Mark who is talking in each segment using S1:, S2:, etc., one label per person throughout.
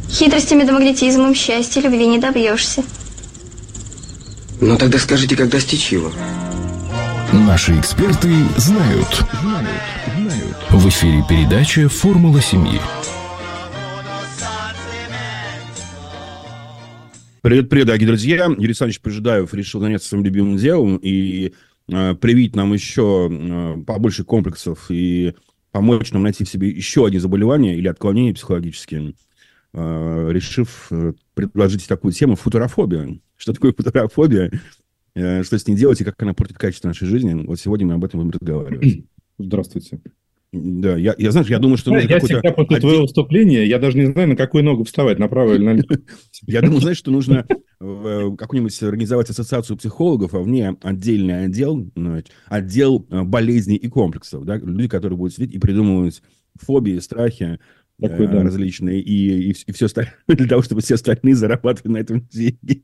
S1: Хитростями да магнетизмом счастья любви не добьешься.
S2: Ну тогда скажите, как достичь его?
S3: Наши эксперты знают. В эфире передача «Формула семьи».
S4: Привет, дорогие друзья. Юрий Александрович Пожидаев решил заняться своим любимым делом и привить нам еще побольше комплексов и помочь нам найти в себе еще одни заболевания или отклонения психологические, решив предложить такую тему — футурофобия. Что такое футурофобия? Что с ней делать и как она портит качество нашей жизни? Вот сегодня мы об этом будем разговаривать.
S5: Здравствуйте.
S4: Да, я думаю, что нужно
S5: я всегда после твоего выступления, я даже не знаю, на какую ногу вставать, направо или налево.
S4: Я думаю, знаешь, что нужно как-нибудь организовать ассоциацию психологов, а в ней отдельный отдел болезней и комплексов. Да? Люди, которые будут сидеть и придумывать фобии, страхи различные и все остальное, для того, чтобы все остальные зарабатывали на этом деньги.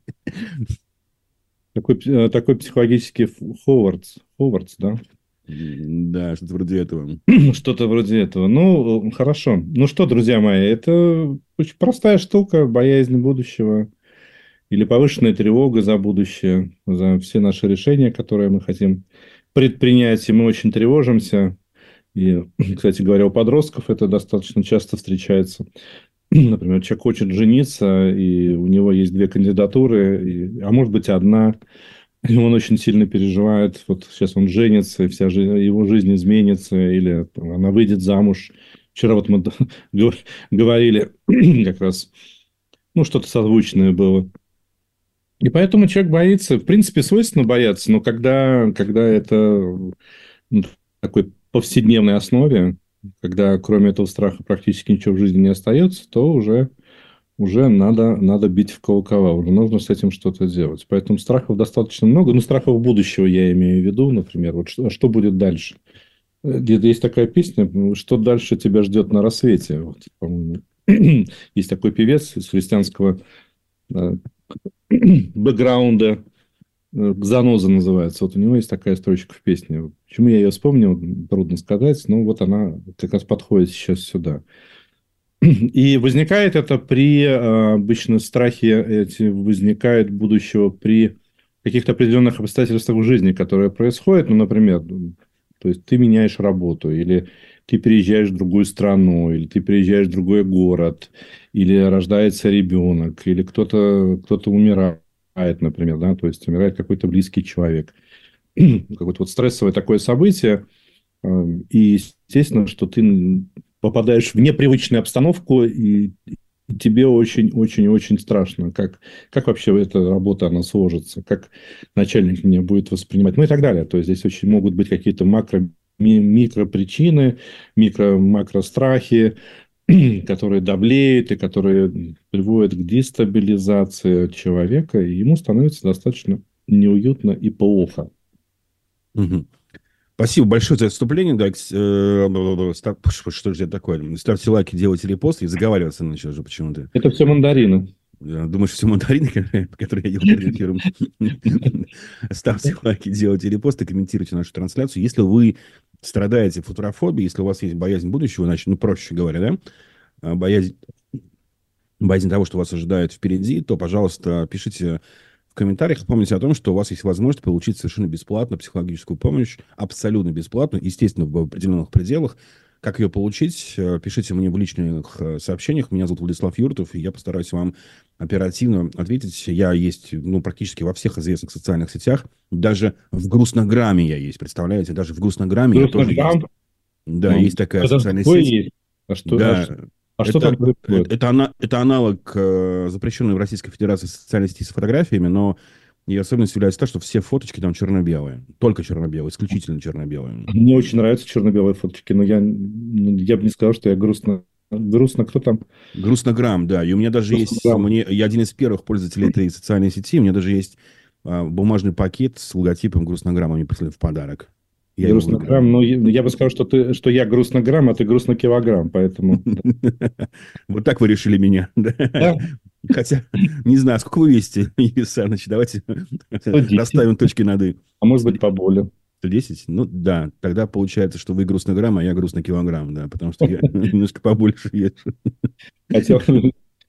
S5: Такой психологический Ховардс, да?
S4: Да, что-то вроде этого.
S5: Что-то вроде этого. Ну, хорошо. Ну что, друзья мои, это очень простая штука, боязнь будущего или повышенная тревога за будущее, за все наши решения, которые мы хотим предпринять, и мы очень тревожимся. И, кстати говоря, у подростков это достаточно часто встречается. Например, человек хочет жениться, и у него есть 2 кандидатуры, а может быть, одна. И он очень сильно переживает. Вот сейчас он женится, и вся его жизнь изменится, или она выйдет замуж. Вчера вот мы говорили как раз, что-то созвучное было. И поэтому человек боится. В принципе, свойственно бояться, но когда это на такой повседневной основе, когда кроме этого страха практически ничего в жизни не остается, то уже надо бить в колокола, уже нужно с этим что-то делать. Поэтому страхов достаточно много. Страхов будущего я имею в виду, например. Вот что будет дальше? Где-то есть такая песня «Что дальше тебя ждет на рассвете». Вот, по-моему, есть такой певец из христианского бэкграунда, «Заноза» называется. Вот у него есть такая строчка в песне. Почему я ее вспомнил, трудно сказать, но вот она как раз подходит сейчас сюда. И возникает это обычно страхи эти возникают будущего при каких-то определенных обстоятельствах в жизни, которые происходят. Например, то есть ты меняешь работу, или ты переезжаешь в другую страну, или ты переезжаешь в другой город, или рождается ребенок, или кто-то умирает, например, да, то есть умирает какой-то близкий человек. Какое-то вот стрессовое такое событие. И естественно, что ты попадаешь в непривычную обстановку, и тебе очень-очень-очень страшно, как вообще эта работа, она сложится, как начальник меня будет воспринимать, и так далее. То есть, здесь очень могут быть какие-то микропричины, макрострахи, которые давлеют и которые приводят к дестабилизации человека, и ему становится достаточно неуютно и плохо.
S4: Угу. Спасибо большое за вступление. Да, что же это такое? Ставьте лайки, делайте репосты и заговариваться начал уже почему-то.
S5: Это все мандарины.
S4: Думаешь, все мандарины, которые я ел перед эфиром? Ставьте лайки, делайте репосты, комментируйте нашу трансляцию. Если вы страдаете футурофобией, если у вас есть боязнь будущего, значит, проще говоря, да, боязнь того, что вас ожидает впереди, то, пожалуйста, пишите в комментариях. Помните о том, что у вас есть возможность получить совершенно бесплатно психологическую помощь, абсолютно бесплатно, естественно, в определенных пределах. Как ее получить? Пишите мне в личных сообщениях. Меня зовут Владислав Юртов, и я постараюсь вам оперативно ответить. Я есть практически во всех известных социальных сетях. Даже в Грустнограмме я есть, представляете? Даже в Грустнограмме я тоже есть. Да, есть такая социальная сеть.
S5: Есть. Что там происходит?
S4: Это аналог запрещенной в Российской Федерации социальной сети с фотографиями, но ее особенностью является то, что все фоточки там черно-белые. Только черно-белые, исключительно черно-белые.
S5: Мне очень нравятся черно-белые фоточки, но я бы не сказал, что я грустно. Грустно кто там?
S4: Грустнограмм, да. И у меня даже есть... Я один из первых пользователей этой социальной сети. У меня даже есть бумажный пакет с логотипом Грустнограмма. Мне прислали в подарок.
S5: Грустнограмм, я бы сказал, что я грустнограмм, а ты грустнокилограмм, поэтому...
S4: Вот так вы решили меня. Хотя, не знаю, сколько вы весите, Юрий Александрович, давайте расставим точки над «и».
S5: А может быть, поболее.
S4: 110? Ну, да. Тогда получается, что вы грустнограмм, а я грустнокилограмм, да, потому что я немножко побольше вешу.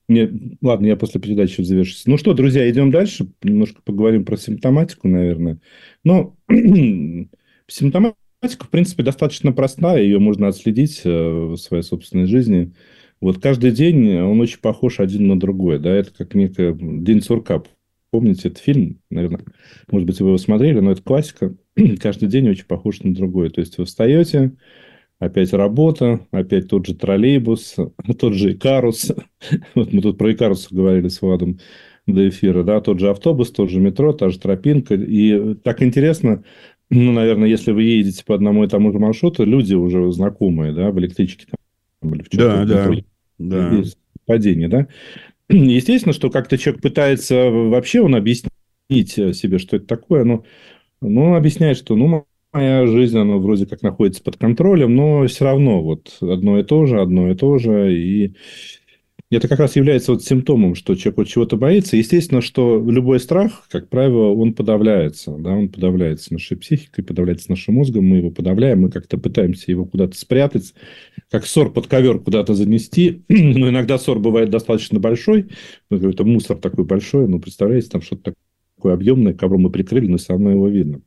S5: Нет, ладно, я после передачи завершусь. Ну что, друзья, идем дальше. Немножко поговорим про симптоматику, наверное. Но симптоматика, в принципе, достаточно простая. Ее можно отследить в своей собственной жизни. Вот каждый день он очень похож один на другой. Да? Это как некий день сурка. Помните этот фильм? Наверное, может быть, вы его смотрели, но это классика. Каждый день очень похож на другой. То есть вы встаете, опять работа, опять тот же троллейбус, тот же Икарус. Вот мы тут про Икарус говорили с Владом до эфира, да, тот же автобус, тот же метро, та же тропинка. И так интересно, ну, наверное, если вы едете по одному и тому же маршруту, люди уже знакомые, да, в электричке там, или в чем-то
S4: Да,
S5: в метро.
S4: да.
S5: Падение, да. Естественно, что как-то человек пытается вообще он объяснить себе, что это такое, но он объясняет, что ну, моя жизнь, она вроде как находится под контролем, но все равно вот одно и то же. И это как раз является вот симптомом, что человек вот чего-то боится. Естественно, что любой страх, как правило, он подавляется. Да? Он подавляется нашей психикой, подавляется нашим мозгом. Мы его подавляем, мы как-то пытаемся его куда-то спрятать, как ссор под ковер куда-то занести. Но иногда ссор бывает достаточно большой. Это мусор такой большой. Ну, представляете, там что-то такое объемное, ковром мы прикрыли, но все равно его видно.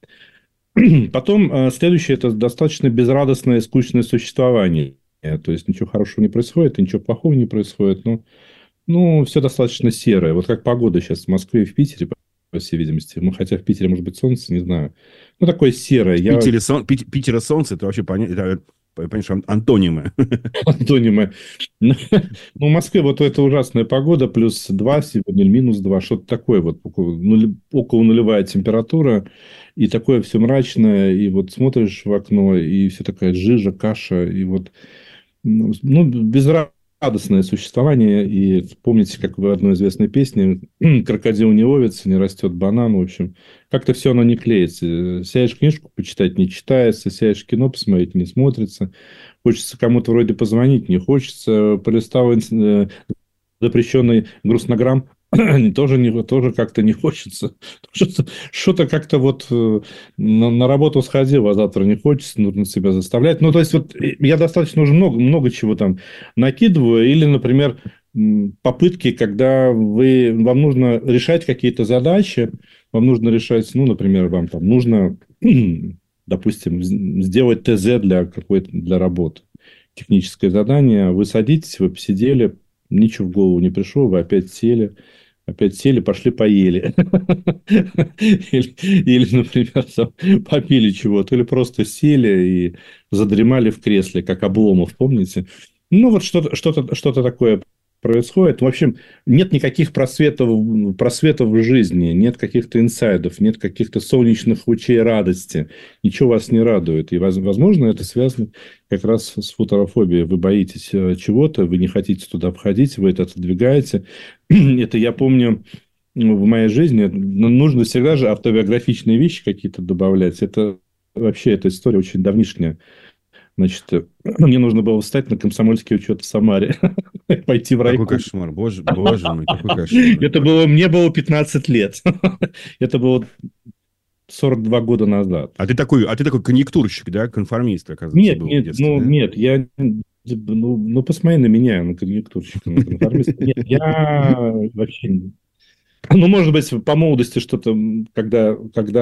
S5: Потом следующее – это достаточно безрадостное и скучное существование. То есть ничего хорошего не происходит, ничего плохого не происходит. Ну, все достаточно серое. Вот как погода сейчас в Москве и в Питере, по всей видимости. Ну, хотя в Питере может быть солнце, не знаю. Ну, такое серое.
S4: Питера солнце, это вообще понятно. Понимаешь, антонимы.
S5: Антонимы. Ну, в Москве вот эта ужасная погода, плюс 2 сегодня, или минус 2, что-то такое, вот около нулевая температура, и такое все мрачное, и вот смотришь в окно, и все такая жижа, каша, и вот, ну, безрадостное существование, и помните, как в одной известной песне «Крокодил не ловится, не растет банан», в общем, как-то все оно не клеится. Сядешь книжку почитать, не читается, сядешь кино посмотреть, не смотрится. Хочется кому-то вроде позвонить, не хочется. Полистал запрещенный грустнограмм, тоже как-то не хочется. Что-то как-то вот на работу сходил, а завтра не хочется, нужно себя заставлять. Ну, то есть, вот я достаточно уже много чего там накидываю. Или, например, попытки, когда вам нужно решать какие-то задачи, вам нужно решать, ну, например, вам там нужно, допустим, сделать ТЗ для работы. Техническое задание. Вы садитесь, вы посидели, ничего в голову не пришло, вы опять сели, пошли поели. Или, например, попили чего-то, или просто сели и задремали в кресле, как Обломов, помните? Ну, вот что-то такое происходит. В общем, нет никаких просветов в жизни, нет каких-то инсайдов, нет каких-то солнечных лучей радости. Ничего вас не радует. И, возможно, это связано как раз с футурофобией. Вы боитесь чего-то, вы не хотите туда входить, вы это отодвигаете. Это я помню в моей жизни. Нужно всегда же автобиографичные вещи какие-то добавлять. Это вообще эта история очень давнишняя. Значит, мне нужно было встать на комсомольский учет в Самаре, пойти в райком.
S4: Какой кошмар, боже мой, какой кошмар.
S5: Мне было 15 лет. Это было 42 года назад.
S4: А ты такой конъюнктурщик, да, конформист, оказывается, был в детстве, да?
S5: Нет, я... Ну, посмотри на меня, на конъюнктурщика, на конформиста. Нет, я вообще... Ну, может быть, по молодости что-то, когда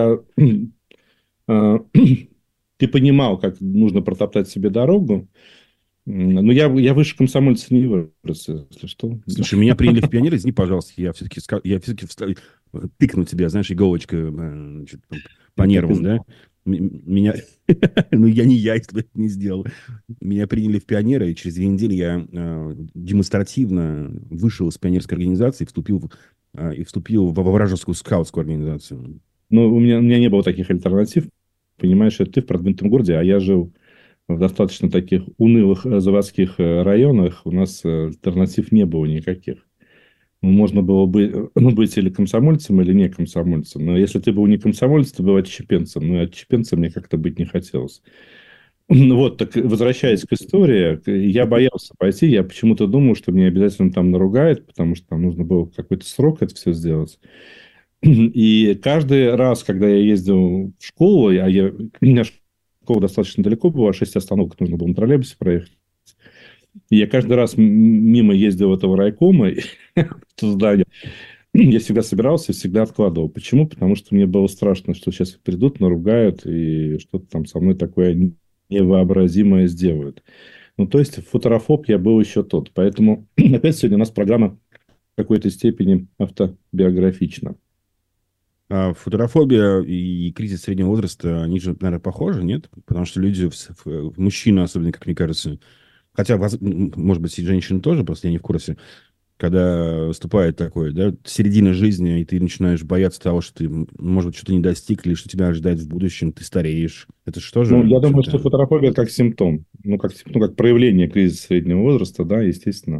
S5: ты понимал, как нужно протоптать себе дорогу. Но я выше комсомольца не вырос, если что.
S4: Слушай, меня приняли в пионеры, извини, пожалуйста, я все-таки тыкну тебя, знаешь, иголочкой значит, по нервам, да? Меня... Ну, я этого не сделал. Меня приняли в пионеры, и через 2 недели я демонстративно вышел из пионерской организации и вступил во вражескую скаутскую организацию.
S5: Ну, у меня не было таких альтернатив. Понимаешь, это ты в продвинутом городе, а я жил в достаточно таких унылых заводских районах. У нас альтернатив не было никаких. Можно было быть или комсомольцем, или не комсомольцем. Но если ты был не комсомольцем, ты был отщепенцем. Но отщепенцем мне как-то быть не хотелось. Вот, так возвращаясь к истории, я боялся пойти. Я почему-то думал, что меня обязательно там наругают, потому что там нужно было какой-то срок это все сделать. И каждый раз, когда я ездил в школу, у меня школа достаточно далеко была, 6 остановок нужно было на троллейбусе проехать, И я каждый раз мимо ездил этого райкома, это здание. Я всегда собирался и всегда откладывал. Почему? Потому что мне было страшно, что сейчас придут, наругают и что-то там со мной такое невообразимое сделают. Ну, то есть, футурофоб я был еще тот. Поэтому опять сегодня у нас программа в какой-то степени автобиографична.
S4: А футурофобия и кризис среднего возраста, они же, наверное, похожи, нет? Потому что люди, мужчины особенно, как мне кажется, хотя, может быть, и женщины тоже, просто я не в курсе, когда наступает такое, да, середина жизни, и ты начинаешь бояться того, что ты, может быть, что-то не достиг, или что тебя ожидает в будущем, ты стареешь. Это что же?
S5: Ну, я думаю, что футурофобия как симптом, как проявление кризиса среднего возраста, да, естественно.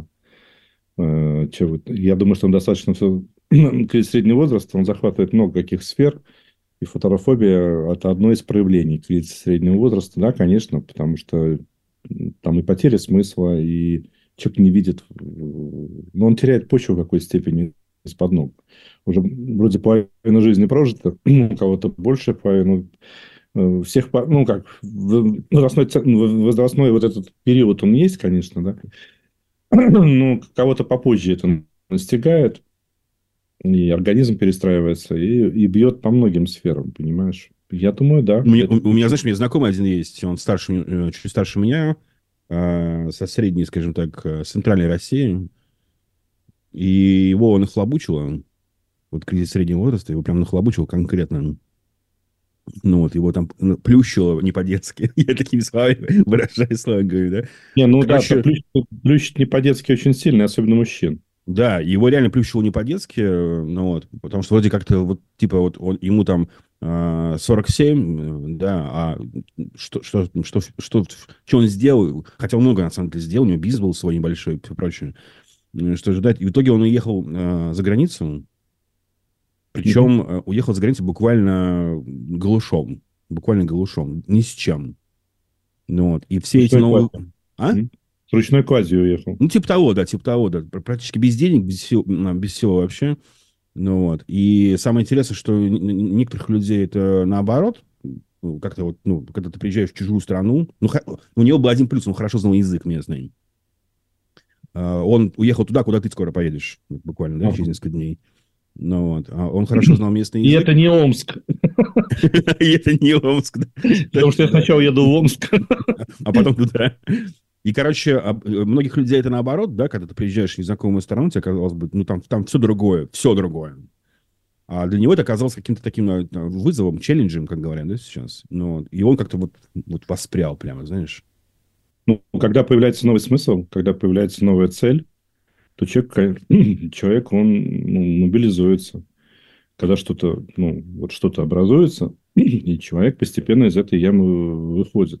S5: Я думаю, что он достаточно все... Кризис среднего возраста, он захватывает много каких сфер, и футурофобия – это одно из проявлений кризиса среднего возраста, да, конечно, потому что там и потеря смысла, и человек не видит, но он теряет почву в какой степени из-под ног. Уже вроде половина жизни прожита, у кого-то больше половины. Всех, ну, как, возрастной вот этот период, он есть, конечно, да, но кого-то попозже это настигает, и организм перестраивается, и бьет по многим сферам, понимаешь? Я думаю, да.
S4: У меня, знаешь, у меня знакомый один есть, он старше, чуть старше меня, со средней, скажем так, центральной России, и его нахлобучило, вот кризис среднего возраста, его прям нахлобучило конкретно. Ну, вот его там плющило не по-детски. Я такими словами выражаю слова, говорю, да?
S5: Не, ну
S4: Короче,
S5: да, плющит не по-детски очень сильно, особенно мужчин.
S4: да, его реально плющило не по-детски, ну вот, потому что вроде как-то вот, типа, вот ему там 47, да, а что он сделал, хотя он много, на самом деле, сделал, у него бизнес был свой небольшой и все прочее, что ожидать. И в итоге он уехал за границу, причем уехал за границу буквально голышом, ни с чем. Ну вот, и все эти новые... А?
S5: С ручной кладью уехал.
S4: Ну, типа того, да. Практически без денег, без всего вообще. Ну, вот. И самое интересное, что некоторых людей это наоборот. Как-то вот, ну, когда ты приезжаешь в чужую страну. Ну, у него был один плюс, он хорошо знал язык местный. Он уехал туда, куда ты скоро поедешь. Буквально, да, через несколько дней. Ну, вот. Он хорошо знал местный язык.
S5: И это не Омск.
S4: И это не Омск.
S5: Потому что я сначала еду в Омск.
S4: А потом туда. И, короче, многих людей это наоборот, да, когда ты приезжаешь в незнакомую страну, тебе казалось бы, ну, там все другое. А для него это оказалось каким-то таким вызовом, челленджем, как говорят, да, сейчас. Ну, и он как-то вот воспрял прямо, знаешь.
S5: Ну, когда появляется новый смысл, когда появляется новая цель, то человек он мобилизуется. Когда что-то образуется, и человек постепенно из этой ямы выходит.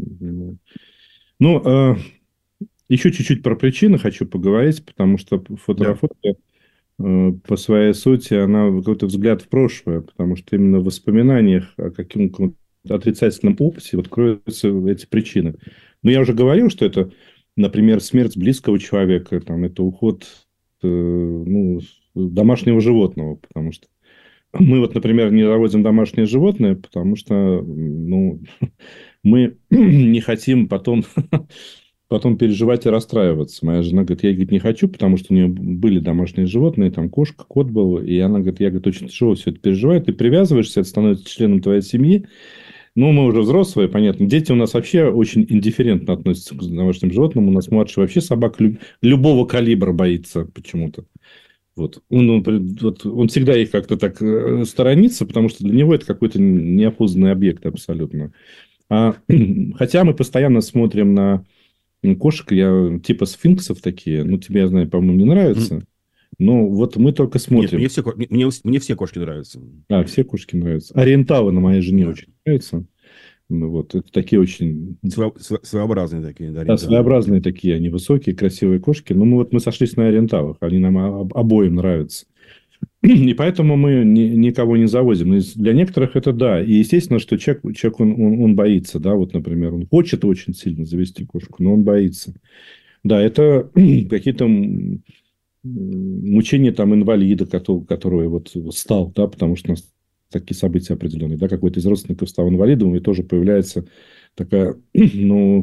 S5: Еще чуть-чуть про причины хочу поговорить, потому что фотография по своей сути, она какой-то взгляд в прошлое, потому что именно в воспоминаниях о каком-то отрицательном опыте вот кроются эти причины. Но я уже говорил, что это, например, смерть близкого человека, там, это уход домашнего животного, потому что мы вот, например, не заводим домашнее животное, потому что мы не хотим потом переживать и расстраиваться. Моя жена говорит, я не хочу, потому что у нее были домашние животные, там кошка, кот был, и она говорит, я очень тяжело все это переживаю, ты привязываешься, это становится членом твоей семьи. Ну, мы уже взрослые, понятно. Дети у нас вообще очень индифферентно относятся к домашним животным. У нас младший вообще собак любого калибра боится почему-то. Вот. Он всегда их как-то так сторонится, потому что для него это какой-то неопознанный объект абсолютно. Хотя мы постоянно смотрим на кошек, типа сфинксов такие, тебе, я знаю, по-моему, не нравятся. Но вот мы только смотрим.
S4: Нет, мне все кошки нравятся.
S5: Все кошки нравятся. Ориенталы на моей жене очень нравятся. Это такие очень...
S4: Своеобразные такие.
S5: Да, своеобразные такие, они высокие, красивые кошки. Но мы сошлись на ориенталах, они нам обоим нравятся. И поэтому мы никого не завозим. Для некоторых это да. И естественно, что человек он боится. Да? Вот, например, он хочет очень сильно завести кошку, но он боится. Да, это какие-то мучения там инвалида, который вот стал, да, потому что у нас такие события определенные. Да? Какой-то из родственников стал инвалидом, и тоже появляется такая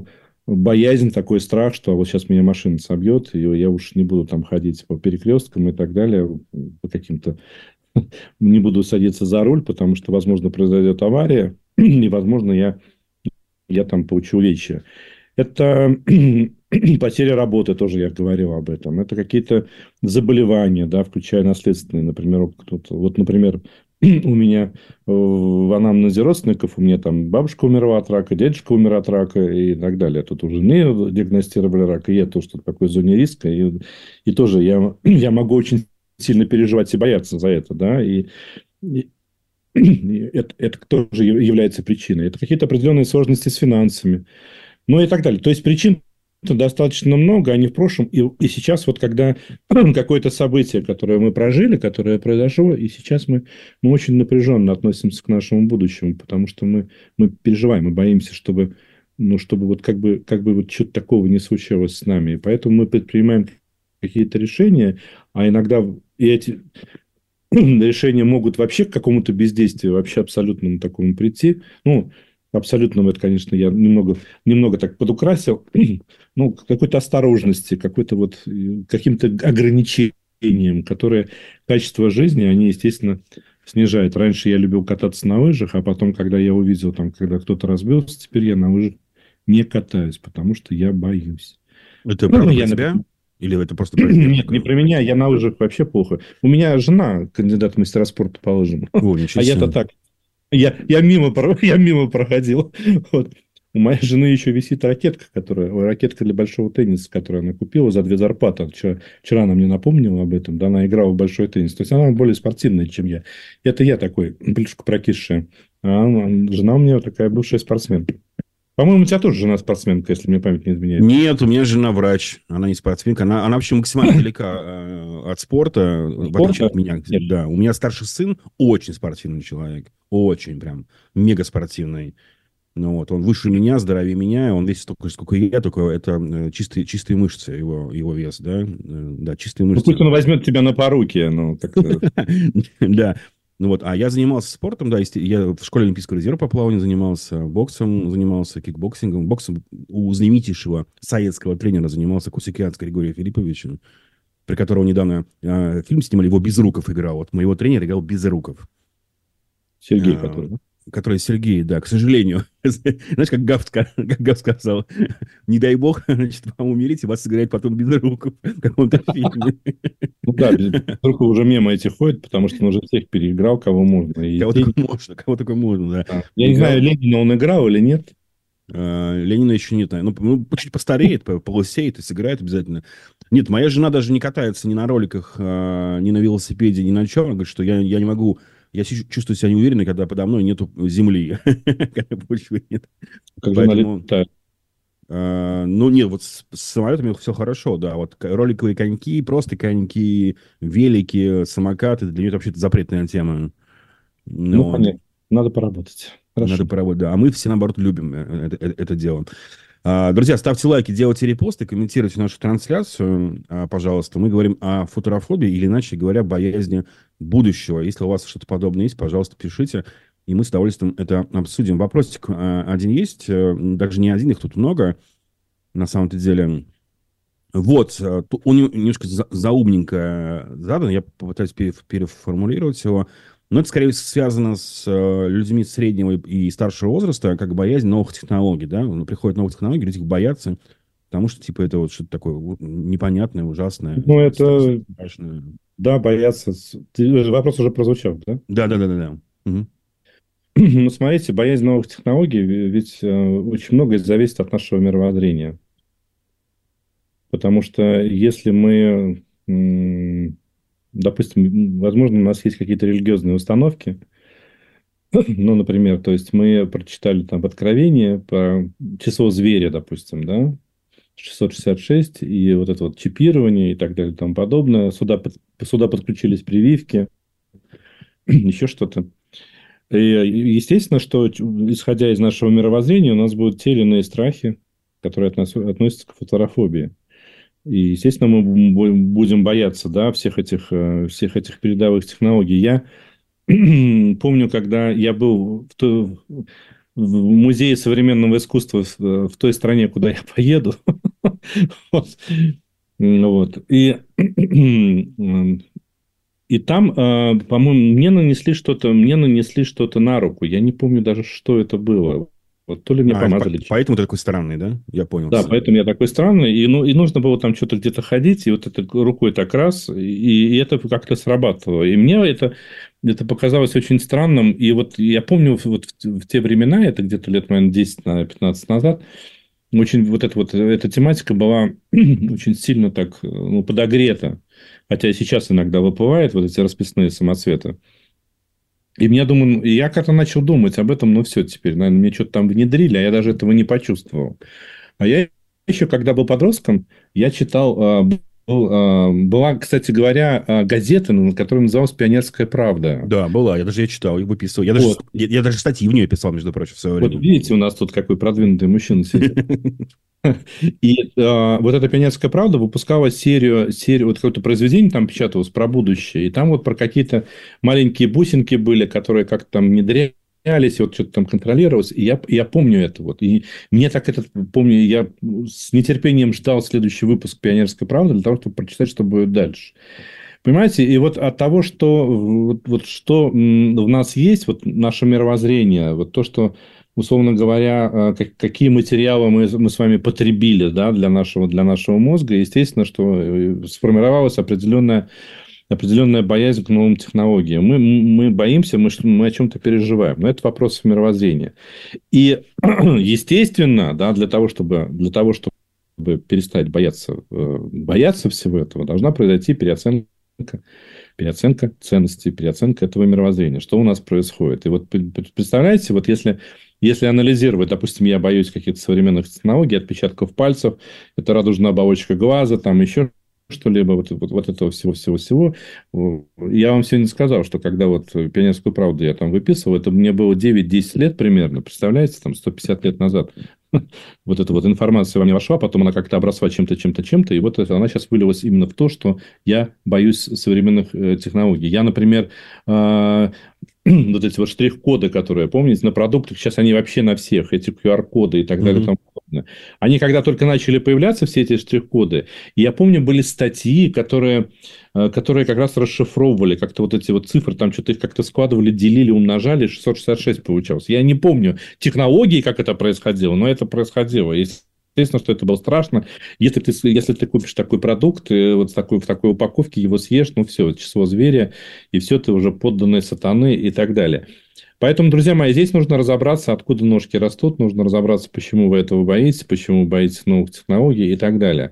S5: боязнь, такой страх, что вот сейчас меня машина собьет, и я уж не буду там ходить по перекресткам и так далее, по каким-то... Не буду садиться за руль, потому что, возможно, произойдет авария, и, возможно, я там получу увечья. Это потеря работы, тоже я говорил об этом. Это какие-то заболевания, да, включая наследственные. Например, вот, например, у меня в анамнезе родственников, у меня там бабушка умерла от рака, дедушка умер от рака и так далее. Тут у жены диагностировали рак, и я тоже в такой зоне риска. И тоже я могу очень сильно переживать и бояться за это, да, и это тоже является причиной. Это какие-то определенные сложности с финансами, ну и так далее. То есть причин достаточно много, они в прошлом. И сейчас, вот когда какое-то событие, которое мы прожили, которое произошло, и сейчас мы очень напряженно относимся к нашему будущему, потому что мы переживаем, мы боимся, чтобы вот как бы вот что-то такого не случилось с нами. И поэтому мы предпринимаем какие-то решения, а иногда и эти решения могут вообще к какому-то бездействию, вообще абсолютному такому прийти. Ну, абсолютному, это, конечно, я немного так подукрасил. Ну, какой-то осторожности, какой-то вот каким-то ограничением, которые качество жизни, они, естественно, снижают. Раньше я любил кататься на лыжах, а потом, когда я увидел, там, когда кто-то разбился, теперь я на лыжах не катаюсь, потому что я боюсь.
S4: Это правда про тебя? Или это просто про тебя?
S5: Нет, не про меня. Я на лыжах вообще плохо. У меня жена кандидат в мастера спорта по лыжам.
S4: О, ничего
S5: А
S4: себе.
S5: я-то так. Я мимо проходил. Вот. У моей жены еще висит ракетка для большого тенниса, которую она купила за 2 зарплаты. Вчера она мне напомнила об этом. Да, она играла в большой теннис. То есть, она более спортивная, чем я. Это я такой, плюшка прокисшая. А жена у меня такая бывшая спортсменка. По-моему, у тебя тоже жена спортсменка, если мне память не изменяет.
S4: Нет, у меня жена врач. Она не спортсменка. Она вообще максимально далека от спорта, в отличие от меня. Да, у меня старший сын очень спортивный человек. Очень прям мега спортивный. Ну, вот, он выше меня, здоровее меня, он весит столько, сколько и я, только это чистые мышцы, его вес, да? Да, чистые мышцы.
S5: Ну, пусть он возьмет тебя на поруки, ну, как-то...
S4: Да. Ну вот, а я занимался спортом, да, я в школе Олимпийского резерва по плаванию занимался, боксом занимался, кикбоксингом. Боксом у знаменитейшего советского тренера занимался Кусикянц Григория Филипповича, при которого недавно фильм снимали, его Безруков играл. Вот моего тренера играл Безруков.
S5: Сергей, который, да?
S4: Который Сергей, да, к сожалению. Знаешь, как Гав сказал, не дай бог, значит, вам умереть, и вас сыграет потом Безруков в каком-то фильме.
S5: Ну да, Безруков уже мемы эти ходят, потому что он уже всех переиграл, кого можно.
S4: Кого только можно, да.
S5: Я не знаю, Ленина он играл или нет.
S4: Ленина еще не знаю. Ну, чуть постареет, полысеет и сыграет обязательно. Нет, моя жена даже не катается ни на роликах, ни на велосипеде, ни на чем. Она говорит, что я не могу... Я чувствую себя неуверенно, когда подо мной нету земли. Когда почвы нет.
S5: Как же она летает?
S4: Ну, нет, вот с самолетами все хорошо, да. Вот роликовые коньки, просто коньки, велики, самокаты. Для нее это вообще-то запретная тема.
S5: Ну, понятно. Надо поработать. Хорошо.
S4: Надо поработать, да. А мы все, наоборот, любим это дело. Друзья, ставьте лайки, делайте репосты, комментируйте нашу трансляцию, пожалуйста. Мы говорим о футурофобии, или, иначе говоря, боязни будущего. Если у вас что-то подобное есть, пожалуйста, пишите, и мы с удовольствием это обсудим. Вопросик один есть, даже не один, их тут много, на самом-то деле. Вот, он немножко заумненько задан, я попытаюсь переформулировать его. Но это, скорее, связано с людьми среднего и старшего возраста, как боязнь новых технологий, да? Приходят новые технологии, люди их боятся, потому что, типа, это вот что-то такое непонятное, ужасное.
S5: Ну, это... Да, боятся. Вопрос уже прозвучал, да?
S4: Да. Угу.
S5: Ну, смотрите, боязнь новых технологий, ведь очень многое зависит от нашего мировоззрения. Потому что если мы... Допустим, возможно, у нас есть какие-то религиозные установки. Ну, например, то есть мы прочитали там Откровение про число зверя, допустим, да, 666, и вот это вот чипирование и так далее и тому подобное. Сюда подключились прививки, еще что-то. И естественно, что, исходя из нашего мировоззрения, у нас будут те или иные страхи, которые относятся к футурофобии. И, естественно, мы будем бояться, да, всех этих передовых технологий. Я помню, когда я был музее современного искусства в той стране, куда я поеду. Вот. Вот. И там, по-моему, мне нанесли что-то на руку. Я не помню даже, что это было. Вот то ли мне помазали.
S4: Поэтому ты такой странный, да? Я понял.
S5: Да, поэтому я такой странный. И нужно было там что-то где-то ходить, и вот это рукой так раз, и это как-то срабатывало. И мне это показалось очень странным. И вот я помню, вот в те времена, это где-то лет, наверное, 10-15 назад, очень вот эта тематика была очень сильно так подогрета. Хотя и сейчас иногда выплывают вот эти расписные самоцветы. И я как-то начал думать об этом, все, теперь, наверное, мне что-то там внедрили, а я даже этого не почувствовал. А я еще, когда был подростком, я читал, была, кстати говоря, газета, которая называлась «Пионерская правда».
S4: Да, была, я читал, и выписывал. Я даже статьи в нее писал, между прочим, в свое время.
S5: Вот видите, у нас тут какой продвинутый мужчина сидит. И вот эта «Пионерская правда» выпускала серию вот какое-то произведение там печаталось про будущее. И там вот про какие-то маленькие бусинки были, которые как-то там внедрялись, и вот что-то там контролировалось. И я помню это. Вот. И мне так это помню. Я с нетерпением ждал следующий выпуск «Пионерской правды» для того, чтобы прочитать, что будет дальше. Понимаете? И вот от того, что что в нас есть, вот наше мировоззрение, вот то, что, условно говоря, какие материалы мы с вами потребили, да, для нашего мозга, естественно, что сформировалась определенная боязнь к новым технологиям. Мы боимся, мы о чем-то переживаем. Но это вопрос мировоззрения. И, естественно, да, для того, чтобы перестать бояться всего этого, должна произойти переоценка ценностей, переоценка этого мировоззрения. Что у нас происходит? И вот представляете, вот если анализировать, допустим, я боюсь каких-то современных технологий, отпечатков пальцев, это радужная оболочка глаза, там еще что-либо, вот этого всего. Я вам сегодня сказал, что когда вот «Пионерскую правду» я там выписывал, это мне было 9-10 лет примерно, представляете, там 150 лет назад. Вот эта вот информация во мне вошла, потом она как-то обросла чем-то, и вот она сейчас вылилась именно в то, что я боюсь современных технологий. Я, например, вот эти вот штрих-коды, которые, помните, на продуктах, сейчас они вообще на всех, эти QR-коды и так далее и тому подобное. Они когда только начали появляться, все эти штрих-коды, я помню, были статьи, которые как раз расшифровывали как-то вот эти вот цифры, там что-то их как-то складывали, делили, умножали, 666 получалось. Я не помню технологии, как это происходило, но это происходило. Естественно, что это было страшно. Если ты купишь такой продукт, вот в такой упаковке его съешь, все, число зверя, и все, ты уже подданный сатаны и так далее. Поэтому, друзья мои, здесь нужно разобраться, откуда ножки растут, нужно разобраться, почему вы этого боитесь, почему вы боитесь новых технологий и так далее.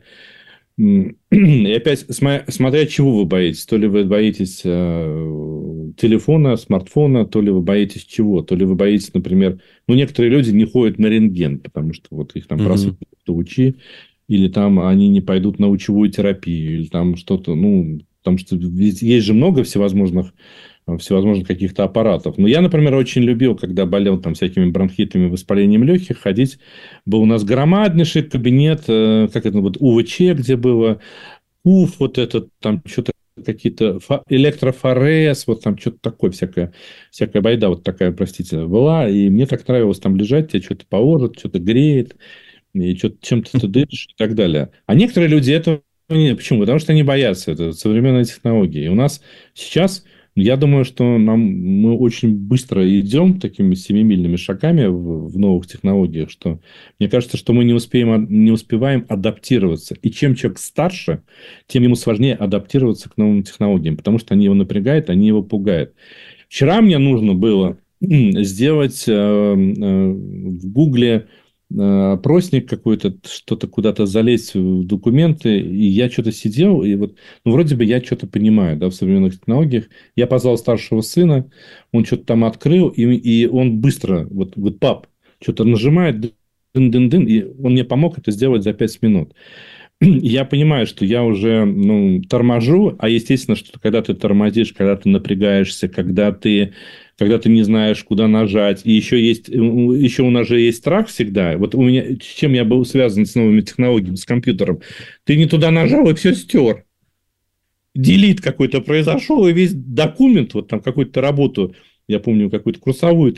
S5: И опять, смотря чего вы боитесь. То ли вы боитесь телефона, смартфона, то ли вы боитесь чего. То ли вы боитесь, например... некоторые люди не ходят на рентген, потому что вот их там просят УЧИ, или там они не пойдут на лучевую терапию, или там что-то... потому что есть же много всевозможных каких-то аппаратов. Но я, например, очень любил, когда болел там всякими бронхитами, воспалением легких, ходить. Был у нас громаднейший кабинет, УВЧ, где было УФ, вот этот, там что-то какие-то электрофорез, вот там что-то такое, всякая байда вот такая, простите, была. И мне так нравилось там лежать, тебе что-то положат, что-то греет, и чем-то ты дышишь и так далее. А некоторые люди этого нет. Почему? Потому что они боятся. Это современные технологии. И у нас сейчас... Я думаю, что мы очень быстро идем такими семимильными шагами в новых технологиях, что мне кажется, что мы не успеваем адаптироваться. И чем человек старше, тем ему сложнее адаптироваться к новым технологиям, потому что они его напрягают, они его пугают. Вчера мне нужно было сделать в Гугле опросник какой-то, что-то куда-то залезть в документы, и я что-то сидел, и вот, вроде бы я что-то понимаю, да, в современных технологиях. Я позвал старшего сына, он что-то там открыл, и он быстро, вот пап, что-то нажимает, дын-дын-дын, и он мне помог это сделать за 5 минут. Я понимаю, что я уже торможу, а естественно, что когда ты тормозишь, когда ты напрягаешься, когда ты не знаешь, куда нажать, и еще у нас же есть страх всегда. Вот у меня, с чем я был связан с новыми технологиями, с компьютером, ты не туда нажал и все стер. Делит какой-то произошел, и весь документ, вот там какую-то работу, я помню, какую-то курсовую ты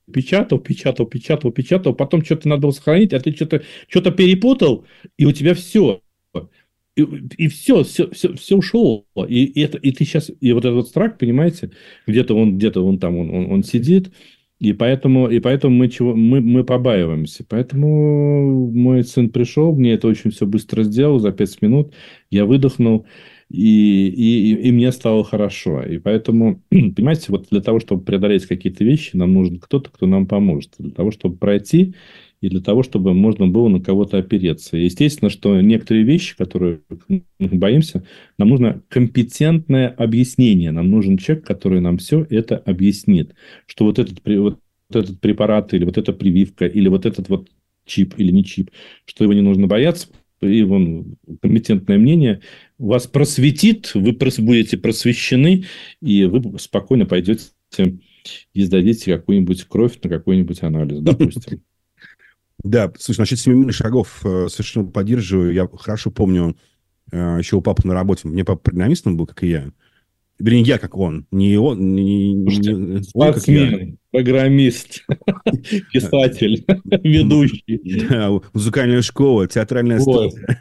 S5: печатал, потом что-то надо было сохранить, а ты что-то перепутал, и у тебя все. И все ушло. И ты сейчас, и вот этот вот страх, понимаете, где-то он там, он сидит, и поэтому мы побаиваемся. Поэтому мой сын пришел, мне это очень все быстро сделал, за 5 минут я выдохнул, и мне стало хорошо. И поэтому, понимаете, вот для того, чтобы преодолеть какие-то вещи, нам нужен кто-то, кто нам поможет. Для того, чтобы пройти, и для того, чтобы можно было на кого-то опереться. И естественно, что некоторые вещи, которые мы боимся, нам нужно компетентное объяснение. Нам нужен человек, который нам все это объяснит. Что вот этот препарат, или вот эта прививка, или вот этот вот чип, или не чип, что его не нужно бояться, и компетентное мнение вас просветит, вы будете просвещены, и вы спокойно пойдете и сдадите какую-нибудь кровь на какой-нибудь анализ, допустим.
S4: Да, слушай, насчет 7 шагов совершенно поддерживаю. Я хорошо помню еще у папы на работе. Мне папа программистом был, как и я. Вернее, я как он. Не он, не он, как я.
S5: Спортсмен, программист, писатель, ведущий.
S4: Да, музыкальная школа, театральная студия.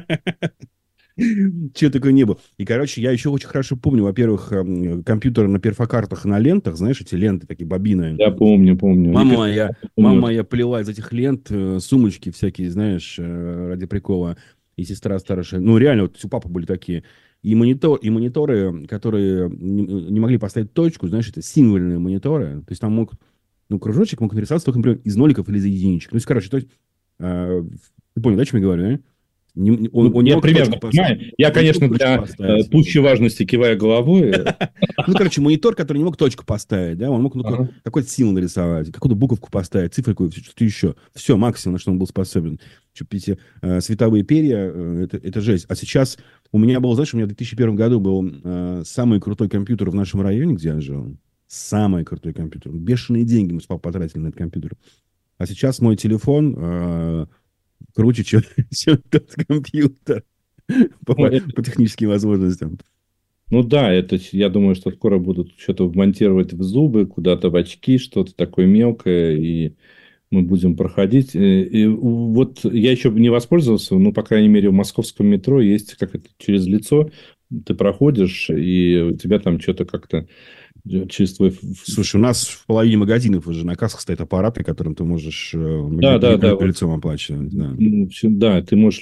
S4: Чего такое не было. И, короче, я еще очень хорошо помню, во-первых, компьютер на перфокартах на лентах, знаешь, эти ленты такие бобины.
S5: Я помню.
S4: Мама моя плела из этих лент сумочки всякие, знаешь, ради прикола. И сестра старшая. Ну, реально, вот у папы были такие. И мониторы, которые не могли поставить точку, знаешь, это символьные мониторы. То есть там кружочек мог нарисоваться только, например, из ноликов или из единичек. Ну, короче, то есть, ты понял, да, о чем я говорю, да?
S5: Я примерно понимаю. Я, конечно, для пущей важности киваю головой.
S4: Ну, короче, монитор, который не мог точку поставить, да, он мог какой-то символ нарисовать, какую-то буковку поставить, циферку, что-то еще. Все, максимум, на что он был способен. Эти световые перья, это жесть. А сейчас у меня был, знаешь, у меня в 2001 году был самый крутой компьютер в нашем районе, где я жил. Самый крутой компьютер. Бешеные деньги мы с папой потратили на этот компьютер. А сейчас мой телефон... круче, чем тот компьютер по техническим возможностям.
S5: Ну да, это, я думаю, что скоро будут что-то вмонтировать в зубы, куда-то в очки, что-то такое мелкое, и мы будем проходить. И вот я еще не воспользовался, но, по крайней мере, в московском метро есть как это через лицо, ты проходишь, и у тебя там что-то как-то через твой...
S4: Слушай, у нас в половине магазинов уже на кассах стоят аппараты, которым ты можешь лицом оплачивать.
S5: Да, ты можешь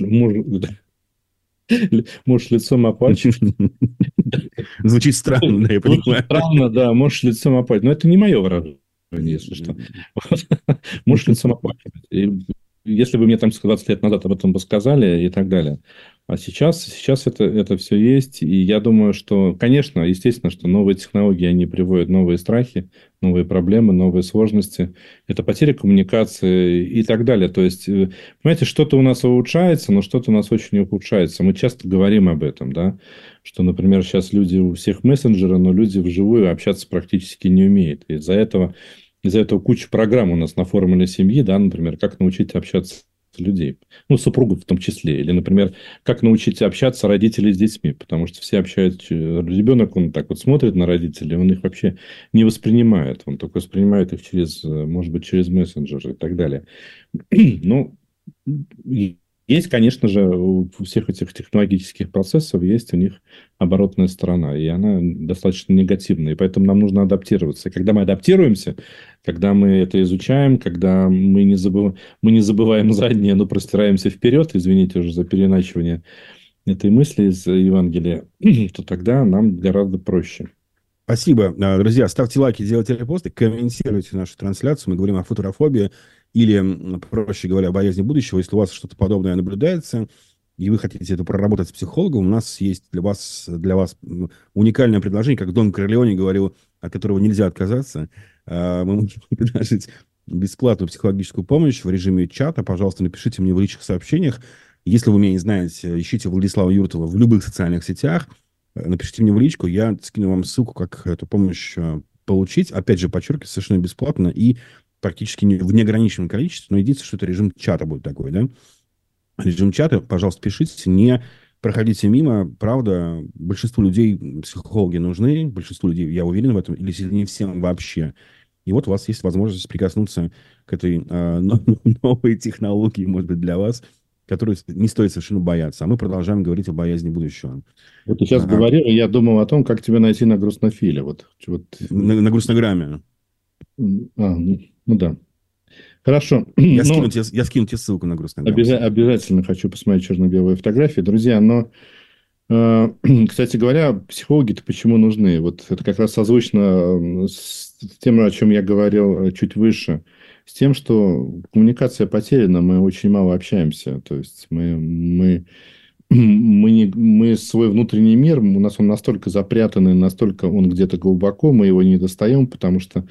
S5: лицом оплачивать.
S4: Звучит странно, да, я понимаю.
S5: Странно, да, можешь лицом оплачивать. Но это не мое выражение, если что. Можешь лицом оплачивать. Если бы мне там 20 лет назад об этом бы сказали и так далее. А сейчас это все есть. И я думаю, что, конечно, естественно, что новые технологии, они приводят новые страхи, новые проблемы, новые сложности. Это потеря коммуникации и так далее. То есть, понимаете, что-то у нас улучшается, но что-то у нас очень ухудшается. Мы часто говорим об этом, да, что, например, сейчас люди у всех мессенджеры, но люди вживую общаться практически не умеют. Из-за этого куча программ у нас на формуле семьи, да, например, как научить общаться людей, ну, супругов в том числе, или, например, как научить общаться родителей с детьми, потому что все общаются, ребенок, он так вот смотрит на родителей, он их вообще не воспринимает, он только воспринимает их может быть, через мессенджеры и так далее. Ну, есть, конечно же, у всех этих технологических процессов есть у них оборотная сторона, и она достаточно негативная, и поэтому нам нужно адаптироваться. И когда мы адаптируемся, когда мы это изучаем, когда мы не забываем заднее, но простираемся вперед, извините уже за переначивание этой мысли из Евангелия, то тогда нам гораздо проще.
S4: Спасибо. Друзья, ставьте лайки, делайте репосты, комментируйте нашу трансляцию. Мы говорим о футурофобии или, проще говоря, о боязни будущего. Если у вас что-то подобное наблюдается, и вы хотите это проработать с психологом, у нас есть для вас уникальное предложение, как Дон Корлеоне говорил, от которого нельзя отказаться. Мы можем предложить бесплатную психологическую помощь в режиме чата. Пожалуйста, напишите мне в личных сообщениях. Если вы меня не знаете, ищите Владислава Юртова в любых социальных сетях. Напишите мне в личку, я скину вам ссылку, как эту помощь получить. Опять же, подчеркиваю, совершенно бесплатно и практически в неограниченном количестве. Но единственное, что это режим чата будет такой, да? Режим чата, пожалуйста, пишите, не проходите мимо. Правда, большинству людей психологи нужны, большинству людей, я уверен в этом, или не всем вообще. И вот у вас есть возможность прикоснуться к этой новой технологии, может быть, для вас, которой не стоит совершенно бояться. А мы продолжаем говорить о боязни будущего.
S5: Вот ты сейчас говорил, и я думал о том, как тебя найти на грустнофиле.
S4: На грустнограмме.
S5: Ну да. Хорошо.
S4: Я скину тебе ссылку на грустнограмму.
S5: Обязательно хочу посмотреть черно-белые фотографии. Друзья, но, кстати говоря, психологи-то почему нужны? Вот это как раз созвучно с тем, о чем я говорил чуть выше. С тем, что коммуникация потеряна, мы очень мало общаемся. То есть мы свой внутренний мир, у нас он настолько запрятанный, настолько он где-то глубоко, мы его не достаем, потому что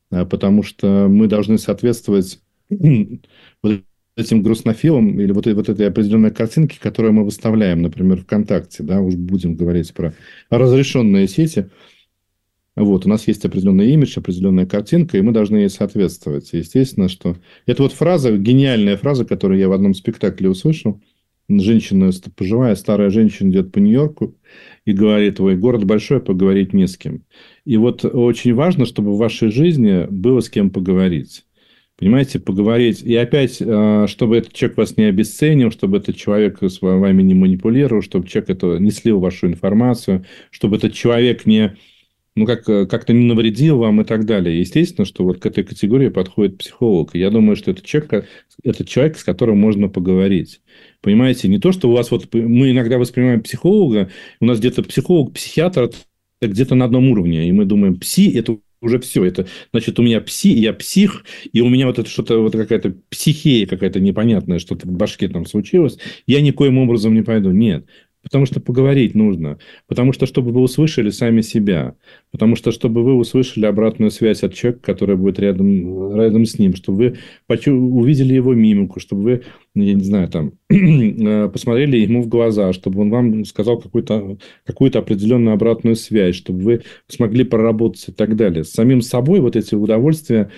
S5: мы должны соответствовать вот этим грустнофилам или вот этой определенной картинке, которую мы выставляем, например, ВКонтакте, да, уж будем говорить про разрешенные сети. Вот, у нас есть определенный имидж, определенная картинка, и мы должны ей соответствовать. И естественно, что... Это вот фраза, гениальная фраза, которую я в одном спектакле услышал. Женщина, пожилая, старая женщина идет по Нью-Йорку и говорит: ой, город большой, поговорить не с кем. И вот очень важно, чтобы в вашей жизни было с кем поговорить. Понимаете, поговорить. И опять, чтобы этот человек вас не обесценил, чтобы этот человек с вами не манипулировал, чтобы человек не слил вашу информацию, чтобы этот человек как-то не навредил вам и так далее. Естественно, что вот к этой категории подходит психолог. И я думаю, что это человек, с которым можно поговорить. Понимаете, не то, что у вас мы иногда воспринимаем психолога, у нас где-то психолог, психиатр это где-то на одном уровне, и мы думаем, это уже все, это значит, у меня я псих, и у меня вот это что-то, какая-то психея какая-то непонятная, что-то в башке там случилось, я никоим образом не пойду. Нет. Потому что поговорить нужно. Потому что, чтобы вы услышали сами себя. Потому что, чтобы вы услышали обратную связь от человека, который будет рядом с ним. Чтобы вы увидели его мимику. Чтобы вы, я не знаю, посмотрели ему в глаза. Чтобы он вам сказал какую-то определенную обратную связь. Чтобы вы смогли проработать и так далее. С самим собой вот эти удовольствия,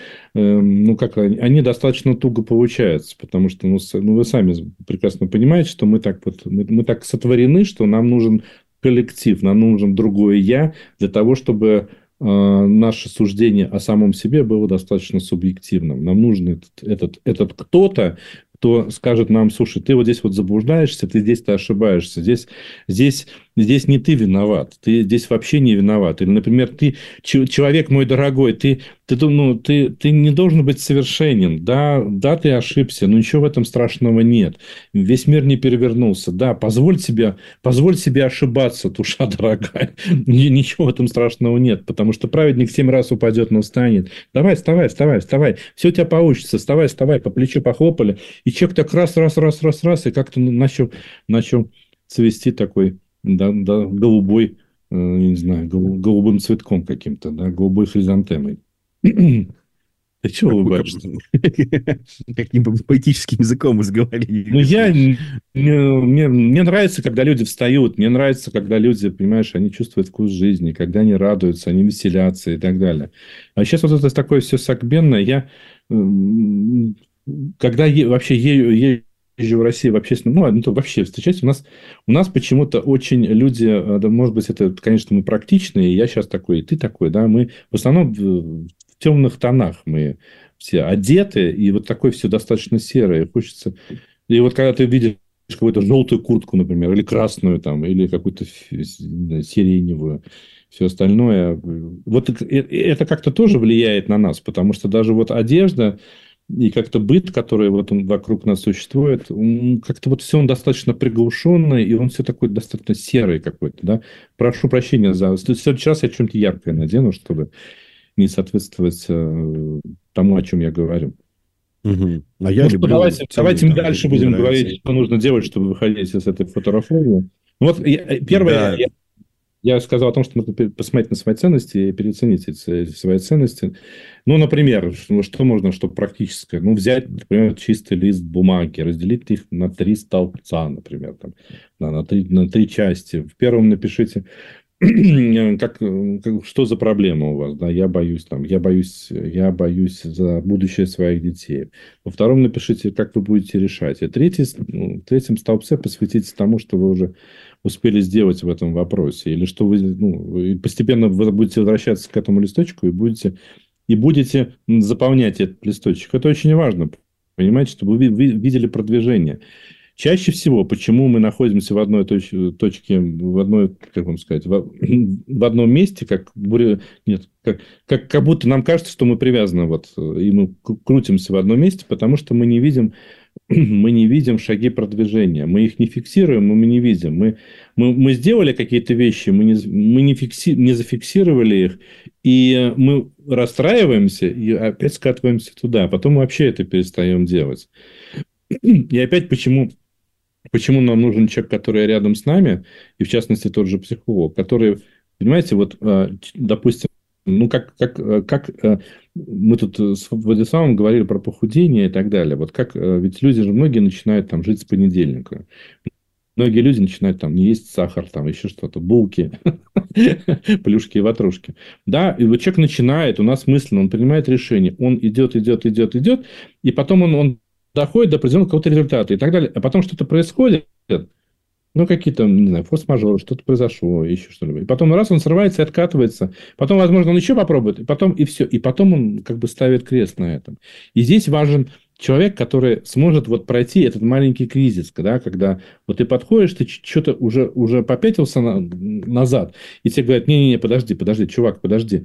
S5: они достаточно туго получаются. Потому что, вы сами прекрасно понимаете, что мы так сотворены, что нам нужен коллектив, нам нужен другое «я» для того, чтобы наше суждение о самом себе было достаточно субъективным. Нам нужен этот кто-то, кто скажет нам: слушай, ты вот здесь вот заблуждаешься, ты здесь-то ошибаешься, здесь не ты виноват, ты здесь вообще не виноват. Или, например, человек мой дорогой, ты не должен быть совершенен. Да, ты ошибся, но ничего в этом страшного нет. Весь мир не перевернулся. Да, позволь себе ошибаться, душа дорогая. Ничего в этом страшного нет, потому что праведник 7 раз упадет, но встанет. Давай, вставай. Все у тебя получится. Вставай, по плечу похлопали. И человек так раз, и как-то начал цвести такой, голубой, не знаю, голубым цветком каким-то, да, голубой хризантемой. Ты чего улыбаешься?
S4: Каким поэтическим языком вы заговорили?
S5: Мне нравится, когда люди встают. Мне нравится, когда люди, понимаешь, они чувствуют вкус жизни, когда они радуются, они веселятся и так далее. А сейчас вот это такое все сагбенное. Когда вообще езжу в России в общественном, вообще встречаюсь, у нас почему-то очень люди, да, может быть, это, конечно, мы практичные, я сейчас такой, и ты такой, да, мы в основном в темных тонах мы все одеты, и вот такое все достаточно серое, хочется. И вот когда ты видишь какую-то желтую куртку, например, или красную там, или какую-то сиреневую, все остальное, вот это как-то тоже влияет на нас, потому что даже вот одежда и как-то быт, который вот он вокруг нас существует, как-то вот все он достаточно приглушенный, и он все такой достаточно серый какой-то, да. Прошу прощения за... В следующий раз я что-нибудь яркое надену, чтобы не соответствовать тому, о чем я говорю.
S4: Угу. А я люблю...
S5: Давайте мы дальше будем говорить, что нужно делать, чтобы выходить из этой фотографии. Первое... Да. Я сказал о том, что нужно посмотреть на свои ценности и переоценить эти свои ценности. Например, что можно, что практическое? Взять, например, чистый лист бумаги, разделить их на 3 столбца, например, на 3 части. В первом напишите, что за проблема у вас? Да, я боюсь за будущее своих детей. Во втором напишите, как вы будете решать. И в третьем столбце посвятите тому, что вы уже успели сделать в этом вопросе. Или что вы, постепенно вы будете возвращаться к этому листочку и будете и будете заполнять этот листочек. Это очень важно, понимаете, чтобы вы видели продвижение. Чаще всего, почему мы находимся в одной точке, в одной, как вам сказать, в одном месте, как будто нам кажется, что мы привязаны, и мы крутимся в одном месте, потому что мы не видим шаги продвижения. Мы их не фиксируем, мы не видим. Мы сделали какие-то вещи, мы не зафиксировали их, и мы расстраиваемся и опять скатываемся туда. Потом мы вообще это перестаем делать. И опять Почему нам нужен человек, который рядом с нами, и в частности тот же психолог, который, понимаете, допустим, как мы тут с Владиславом говорили про похудение и так далее. Ведь люди же многие начинают жить с понедельника. Многие люди начинают не есть сахар, еще что-то, булки, плюшки и ватрушки. Да, и человек начинает, у нас мысленно, он принимает решение, он идет, и потом он доходит до определенного какого-то результата и так далее. А потом что-то происходит, какие-то, не знаю, форс-мажоры, что-то произошло, еще что-нибудь. И потом раз он срывается и откатывается. Потом, возможно, он еще попробует, и все. И потом он ставит крест на этом. И здесь важен человек, который сможет пройти этот маленький кризис, когда ты подходишь, ты что-то уже попятился назад, и тебе говорят, не-не-не, подожди, чувак, подожди,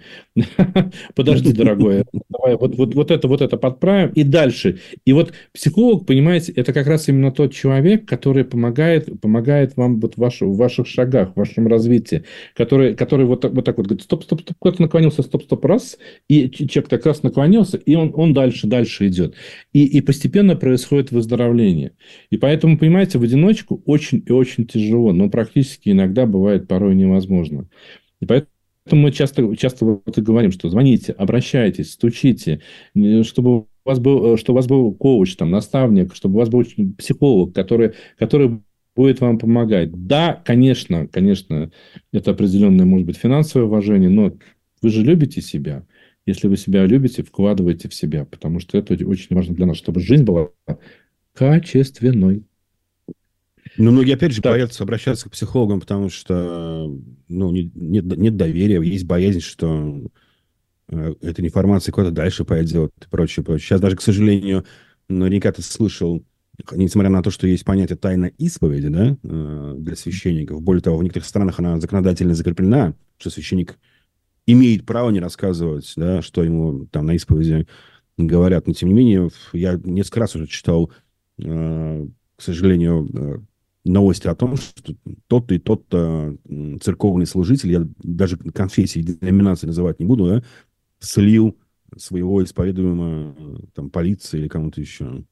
S5: дорогой, давай это подправим, и дальше. И психолог, понимаете, это как раз именно тот человек, который помогает вам в ваших шагах, в вашем развитии, который вот так говорит, стоп, кто-то наклонился, стоп, раз, и человек так раз наклонился, и он дальше идет. И постепенно происходит выздоровление. И поэтому, понимаете, в одиночку очень и очень тяжело, но практически иногда бывает порой невозможно. И поэтому мы часто и говорим, что звоните, обращайтесь, стучите, чтобы у вас был коуч, наставник, чтобы у вас был психолог, который будет вам помогать. Да, конечно, это определенное, может быть, финансовое уважение, но вы же любите себя. Если вы себя любите, вкладывайте в себя, потому что это очень важно для нас, чтобы жизнь была качественной.
S4: Но многие, опять же, боятся обращаться к психологам, потому что нет доверия, есть боязнь, что эта информация куда-то дальше пойдет и прочее. Сейчас даже, к сожалению, наверняка ты слышал, несмотря на то, что есть понятие тайна исповеди, да, для священников. Более того, в некоторых странах она законодательно закреплена, что священник имеет право не рассказывать, да, что ему на исповеди говорят. Но, тем не менее, я несколько раз уже читал, к сожалению, новости о том, что тот-то и тот-то церковный служитель, я даже конфессии, деноминации называть не буду, да, слил своего исповедуемого полиции или кому-то еще.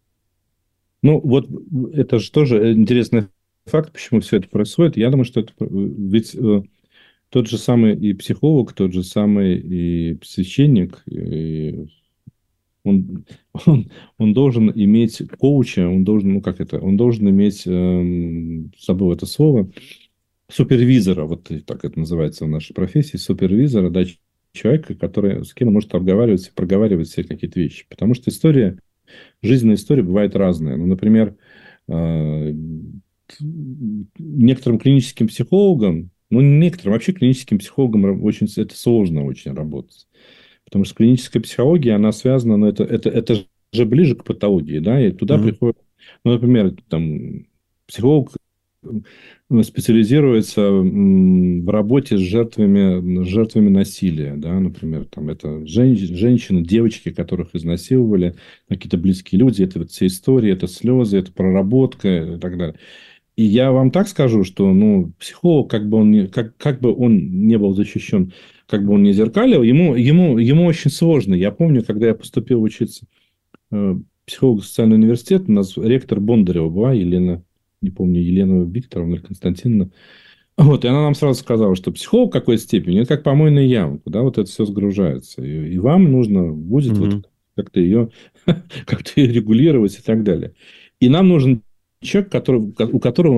S5: Это же тоже интересный факт, почему все это происходит. Я думаю, что это ведь тот же самый и психолог, тот же самый и священник, и он должен иметь коуча, он должен иметь, забыл это слово, супервизора, так это называется в нашей профессии, супервизора, да, человека, с кем он может проговаривать все какие-то вещи. Потому что жизненная история бывает разная. Например, некоторым клиническим психологам, вообще клиническим психологам это сложно очень работать. Потому что клиническая психология, она связана, это же ближе к патологии, да, и туда приходит, например, психолог специализируется в работе с жертвами насилия, да, например, это женщины, девочки, которых изнасиловали, какие-то близкие люди, это все истории, это слезы, это проработка и так далее. И я вам так скажу, что психолог, как бы он не был защищен, как бы он не зеркалил, ему очень сложно. Я помню, когда я поступил учиться в психолого-социальный университет, у нас ректор Бондарева была, Елена Викторовна или Константиновна. И она нам сразу сказала, что психолог в какой степени, это как помойная яма, куда это все сгружается. И вам нужно будет как-то ее регулировать и так далее. И нам нужен человек, который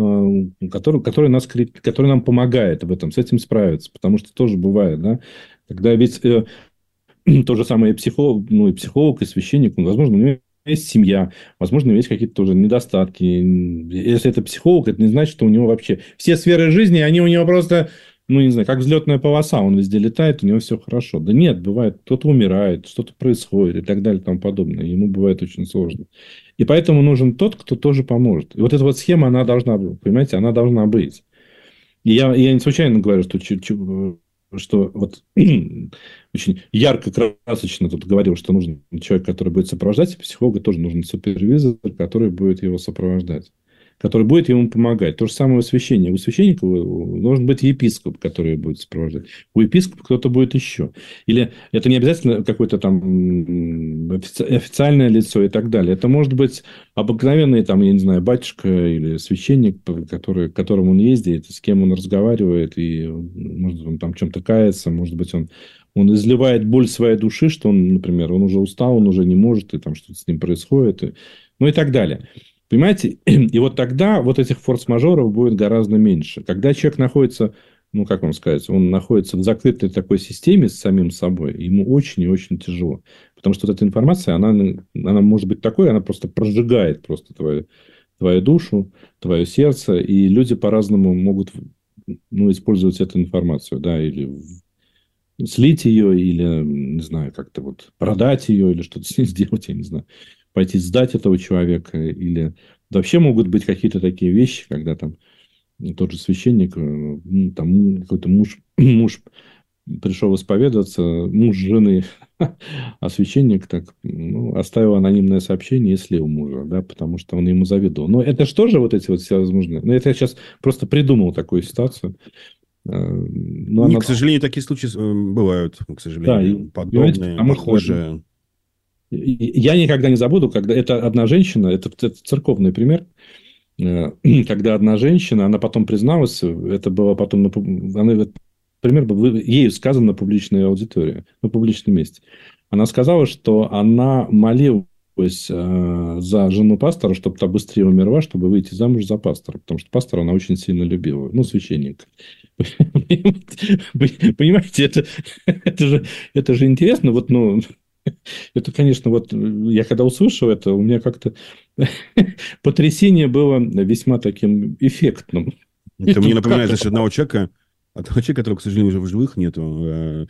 S5: нам помогает в этом, с этим справиться. Потому что тоже бывает, да, когда ведь то же самое и психолог, и священник, возможно, у него есть семья, возможно, у него есть какие-то тоже недостатки. Если это психолог, это не значит, что у него вообще все сферы жизни, они у него просто ну, не знаю, как взлетная полоса, он везде летает, у него все хорошо. Да нет, бывает, кто-то умирает, что-то происходит и так далее и тому подобное. Ему бывает очень сложно. И поэтому нужен тот, кто тоже поможет. И вот эта вот схема, она должна быть, понимаете, она должна быть. И я не случайно говорю, что вот очень ярко, красочно тут говорил, что нужен человек, который будет сопровождать, и психолога тоже нужен супервизор, который будет его сопровождать, который будет ему помогать. То же самое у священника. У священника должен быть епископ, который будет сопровождать. У епископа кто-то будет еще. Или это не обязательно какое-то там официальное лицо и так далее. Это может быть обыкновенный, там, я не знаю, батюшка или священник, к которому он ездит, с кем он разговаривает, и, может быть, он там чем-то кается, может быть, он изливает боль своей души, что он, например, он уже устал, он уже не может, и там что-то с ним происходит, ну и так далее. Понимаете? И вот тогда вот этих форс-мажоров будет гораздо меньше. Когда человек находится, ну, как вам сказать, он находится в закрытой такой системе с самим собой, ему очень и очень тяжело. Потому что вот эта информация, она может быть такой, она просто прожигает просто твою душу, твое сердце, и люди по-разному могут, ну, использовать эту информацию, да, или слить ее, или, не знаю, как-то вот продать ее, или что-то с ней сделать, я не знаю, пойти сдать этого человека, или вообще могут быть какие-то такие вещи, когда там тот же священник, ну, там какой-то муж пришел исповедоваться, муж жены, а священник так, ну, оставил анонимное сообщение и слил мужа, да, потому что он ему завидовал. Но это же тоже вот эти вот все возможные. Но это я сейчас просто придумал такую ситуацию. Но
S4: К сожалению, такие случаи бывают, к сожалению,
S5: да,
S4: подобные, похожие.
S5: Я никогда не забуду, когда это одна женщина, это церковный пример, когда одна женщина, она потом призналась, это было потом, пример был ею сказан на публичной аудитории, на публичном месте. Она сказала, что она молилась за жену пастора, чтобы та быстрее умерла, чтобы выйти замуж за пастора, потому что пастора она очень сильно любила, ну, священника. Понимаете, это же интересно, вот, ну, это, конечно, вот я когда услышал это, у меня как-то потрясение было весьма таким эффектным.
S4: Это мне напоминает, значит, одного человека, которого, к сожалению, уже в живых нету.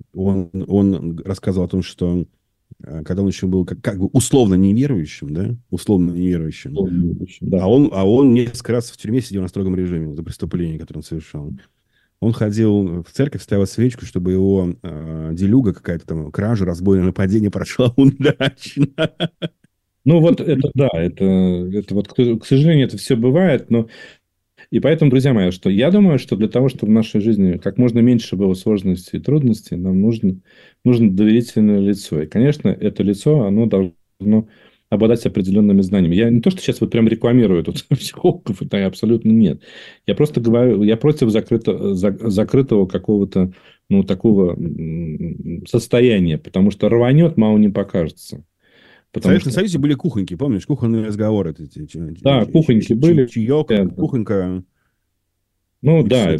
S4: Он рассказывал о том, что когда он еще был как бы условно неверующим, да, условно неверующим, да. А он несколько раз в тюрьме сидел на строгом режиме за преступление, которое он совершал. Он ходил в церковь, ставил свечку, чтобы его делюга какая-то там, кража, разбойное нападение прошла удачно.
S5: Ну, вот это да, это вот, к сожалению, это все бывает, но и поэтому, друзья мои, что я думаю, что для того, чтобы в нашей жизни как можно меньше было сложностей и трудностей, нам нужно доверительное лицо. И, конечно, это лицо, оно должно обладать определенными знаниями. Я не то, что сейчас вот прям рекламирую тут психологов, это абсолютно нет. Я просто говорю, я против закрытого какого-то, ну, такого состояния, потому что рванет, мало не покажется.
S4: В Советском Союзе были кухоньки, помнишь? Кухонные разговоры.
S5: Да, кухоньки были.
S4: Чаек, кухонька.
S5: Ну, да,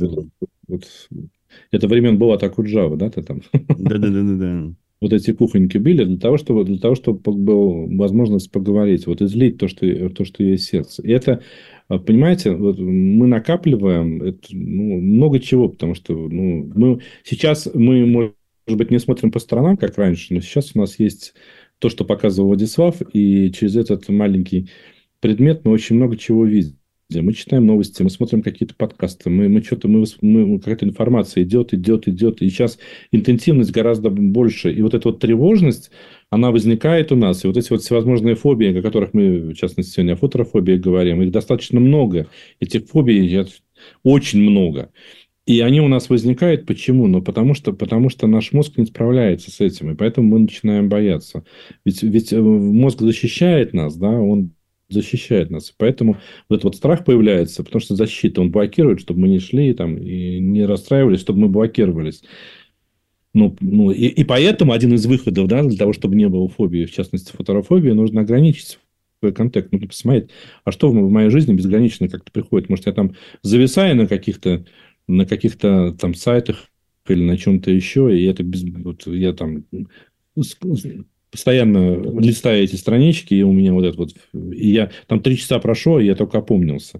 S5: это времен была так Акуджава, да, ты там?
S4: Да.
S5: Вот эти кухоньки были для того, чтобы была возможность поговорить, вот излить то, что есть в сердце. И это, понимаете, вот мы накапливаем много чего, потому что сейчас мы, может быть, не смотрим по сторонам, как раньше, но сейчас у нас есть то, что показывал Владислав, и через этот маленький предмет мы очень много чего видим. Мы читаем новости, мы смотрим какие-то подкасты, какая-то информация идет, и сейчас интенсивность гораздо больше. И вот эта вот тревожность, она возникает у нас. И вот эти вот всевозможные фобии, о которых мы, в частности, сегодня о фотофобии говорим, их достаточно много. Этих фобий очень много. И они у нас возникают. Почему? Ну, потому что наш мозг не справляется с этим. И поэтому мы начинаем бояться. Ведь мозг защищает нас, да, он защищает нас. Поэтому вот этот вот страх появляется, потому что защита, он блокирует, чтобы мы не шли там, и не расстраивались, чтобы мы блокировались. И поэтому один из выходов, да, для того, чтобы не было фобии, в частности, фотофобии, нужно ограничить свой контакт. Нужно посмотреть, а что в моей жизни безгранично как-то приходит. Может, я там зависаю на каких-то там сайтах или на чем-то еще, и это я там постоянно листаю эти странички, и у меня вот это вот... И я там 3 часа прошло, и я только опомнился.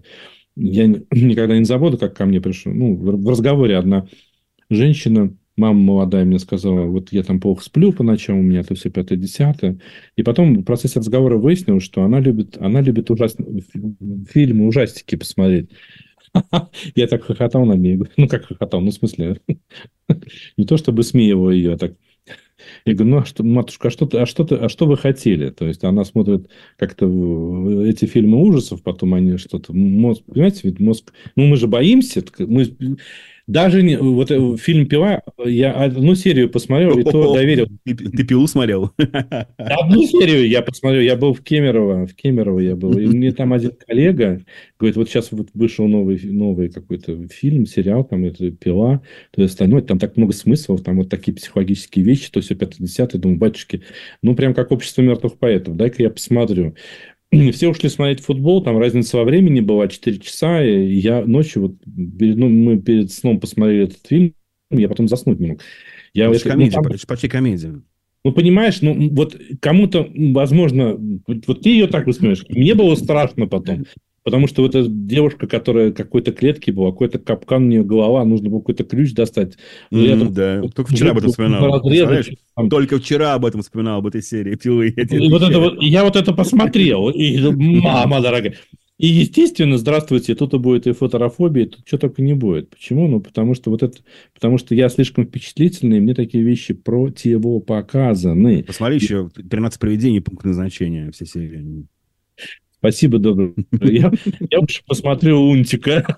S5: я никогда не забуду, как ко мне пришел. Ну, в разговоре одна женщина, мама молодая, мне сказала, вот я там плохо сплю по ночам, у меня то все 5-10. И потом в процессе разговора выяснилось, что она любит фильмы, ужастики посмотреть. Я так хохотал на ней. Ну, как хохотал? Ну, в смысле, не то чтобы смеивал ее, а так. Я говорю, ну, а что, матушка, а что вы хотели? То есть, она смотрит как-то эти фильмы ужасов, потом они что-то... Мозг, понимаете, ведь мозг... Ну, мы же боимся. Даже вот фильм «Пила», я одну серию посмотрел, и то доверил.
S4: Ты «Пилу» смотрел?
S5: Одну серию я посмотрел. Я был в Кемерово я был. И мне там один коллега говорит, вот сейчас вот вышел новый какой-то фильм, сериал, там это «Пила», то есть остальное, там так много смыслов, там вот такие психологические вещи, то все 50-е. Думаю, батюшки, ну, прям как «Общество мертвых поэтов». Дай-ка я посмотрю. Все ушли смотреть футбол, там разница во времени была 4 часа, и я ночью, вот, мы перед сном посмотрели этот фильм, я потом заснуть не мог.
S4: Почти комедия.
S5: Ну, понимаешь, ну, вот кому-то, возможно, вот ты ее так воспринимаешь, мне было страшно потом. Потому что вот эта девушка, которая какой-то клетке была, какой-то капкан у нее голова, нужно было какой-то ключ достать.
S4: Да, только вчера об этом вспоминал. Только вчера об этом вспоминал, об этой серии «Пилы».
S5: Я вот это посмотрел, и мама дорогая. И, естественно, здравствуйте, тут и будет и фоторофобия, тут что только не будет. Почему? Ну, потому что я слишком впечатлительный, и мне такие вещи противопоказаны.
S4: Посмотри еще «13 привидений. Пункт назначения», все серии.
S5: Спасибо, добрый. Я лучше посмотрю «Лунтика».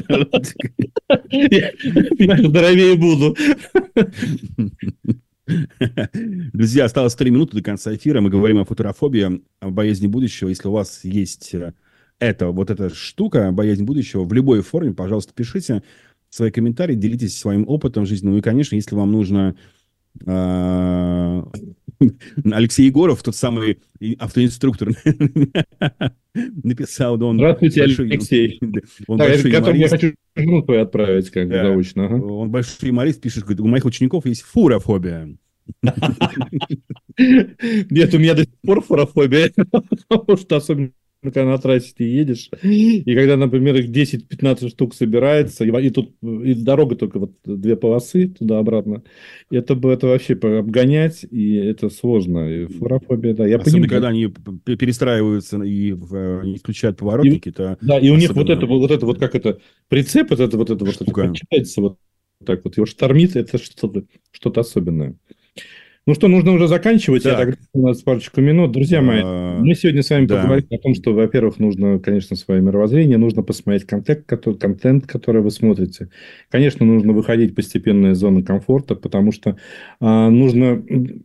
S5: Я здоровее буду.
S4: Друзья, осталось 3 минуты до конца эфира. Мы говорим о футурофобии, о боязни будущего. Если у вас есть эта штука, боязнь будущего, в любой форме, пожалуйста, пишите свои комментарии, делитесь своим опытом жизненным. И, конечно, если вам нужно... Алексей Егоров, тот самый автоинструктор, написал, да, он...
S5: Здравствуйте, Алексей.
S4: Он большой юморист.
S5: Я хочу жену твою отправить, как бы, заочно. Ага.
S4: Он большой юморист, пишет, говорит, у моих учеников есть фурофобия.
S5: Нет, у меня до сих пор фурофобия, потому что особенно когда на трассе ты едешь, и когда, например, их 10-15 штук собирается, и тут и дорога только вот 2 полосы туда-обратно, это вообще обгонять, и это сложно. И фурофобия, да, я
S4: особенно,
S5: понимаю.
S4: когда они перестраиваются и не включают поворотники, то...
S5: Да, и у них вот это вот как это, прицеп, вот это качается вот так вот, его штормит, это что-то особенное. Ну что, нужно уже заканчивать. Так. Я так, у нас парочку минут. Друзья мои, мы сегодня с вами поговорим о том, что, во-первых, нужно, конечно, свое мировоззрение, нужно посмотреть контент, который вы смотрите. Конечно, нужно выходить постепенно из зоны комфорта, потому что нужно,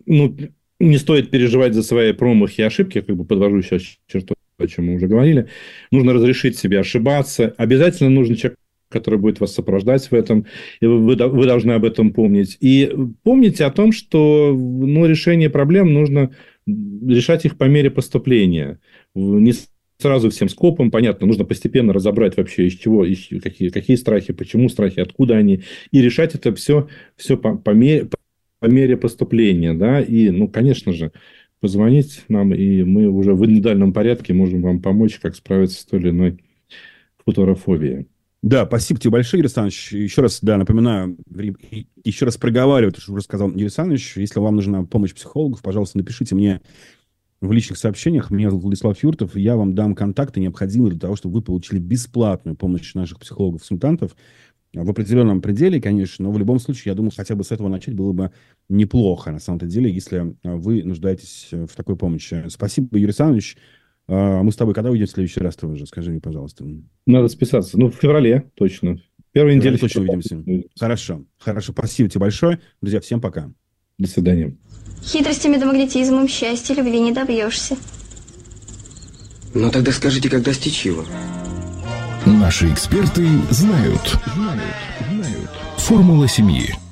S5: не стоит переживать за свои промахи и ошибки, я как бы подвожу сейчас черту, о чем мы уже говорили. Нужно разрешить себе ошибаться. Обязательно нужен человек, который будет вас сопровождать в этом, и вы должны об этом помнить. И помните о том, что решение проблем нужно решать их по мере поступления. Не сразу всем скопом, понятно, нужно постепенно разобрать вообще, из чего, какие страхи, почему страхи, откуда они, и решать это все по мере поступления. Да? И, конечно же, позвонить нам, и мы уже в индивидуальном порядке можем вам помочь, как справиться с той или иной футурофобией.
S4: Да, спасибо тебе большое, Юрий Александрович. Еще раз, напоминаю, еще раз проговариваю, то, что уже сказал Юрий Александрович. Если вам нужна помощь психологов, пожалуйста, напишите мне в личных сообщениях. Меня зовут Владислав Юртов, и я вам дам контакты, необходимые для того, чтобы вы получили бесплатную помощь наших психологов-консультантов. В определенном пределе, конечно, но в любом случае, я думаю, хотя бы с этого начать было бы неплохо, на самом-то деле, если вы нуждаетесь в такой помощи. Спасибо, Юрий Александрович. Мы с тобой когда увидим в следующий раз тоже? Скажи мне, пожалуйста.
S5: Надо списаться. В феврале точно. Первой неделе
S4: точно увидимся. Хорошо. Спасибо тебе большое. Друзья, всем пока.
S5: До свидания.
S1: Хитростями да магнетизмом счастья любви не добьешься.
S2: Ну тогда скажите, как достичь его?
S3: Наши эксперты знают. Формула семьи.